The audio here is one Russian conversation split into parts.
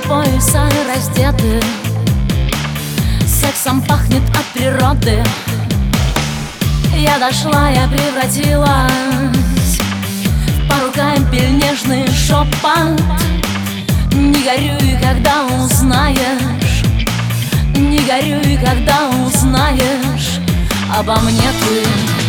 пояса раздеты, сексом пахнет от природы. Я дошла, я превратилась в пару капель нежный шепот. Не горюй, когда узнаешь, не горюй, когда узнаешь обо мне ты.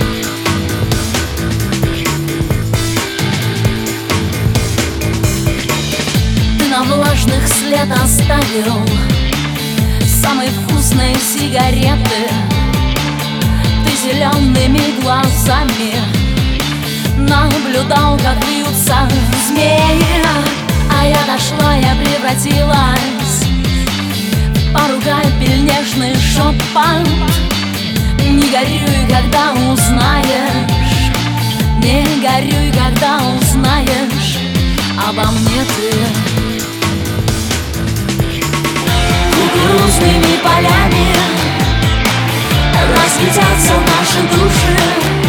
На влажных след оставил самые вкусные сигареты. Ты зелеными глазами наблюдал, как вьются змеи. А я дошла, я превратилась в пару капель нежный шепот. Не горюй, когда узнаешь, не горюй, когда узнаешь обо мне ты. Кукурузными полями разлетятся наши души.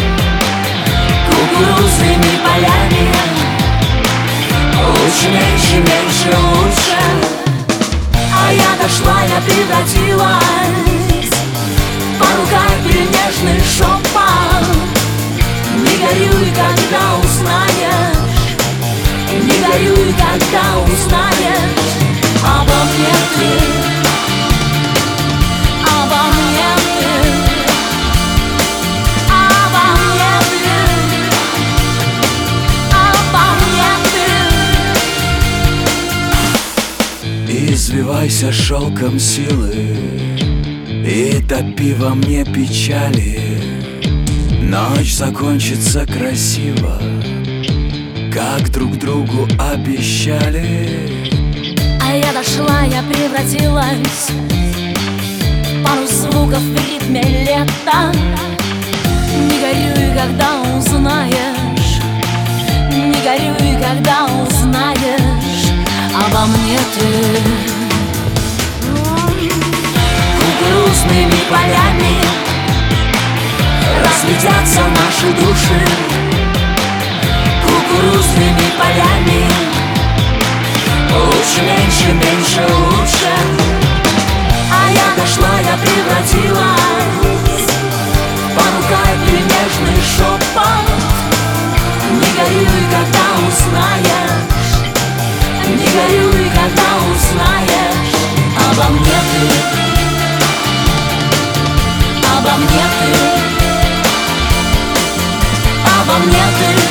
Кукурузными полями лучше, меньше, меньше, лучше. А я дошла, я превратилась в пару капель нежный шепот. Не горюй, когда узнаешь, не горюй, когда узнаешь обо мне ты. Извивайся шелком силы и топи во мне печали. Ночь закончится красиво, как друг другу обещали. А я дошла, я превратилась в пару звуков в ритме лета. Не горюй, когда узнаешь, не горюй, когда узнаешь обо мне ты. Кукурузными полями разлетятся наши души. Кукурузными полями лучше, меньше, меньше, лучше. А я дошла, я превратилась в пару капель нежный шепот. Не горюй, когда узнаешь, не горюй, когда узнаешь обо мне ты, обо мне ты, обо мне ты.